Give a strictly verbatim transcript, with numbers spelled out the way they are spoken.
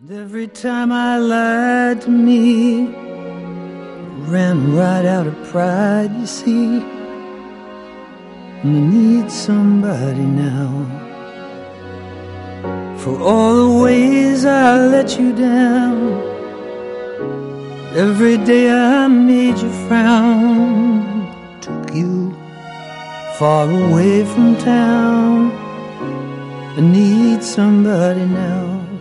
Every time I lied to me, ran right out of pride, you see. And I need somebody now. For all the ways I let you down, every day I made you frown, took you far away from town. I need somebody now.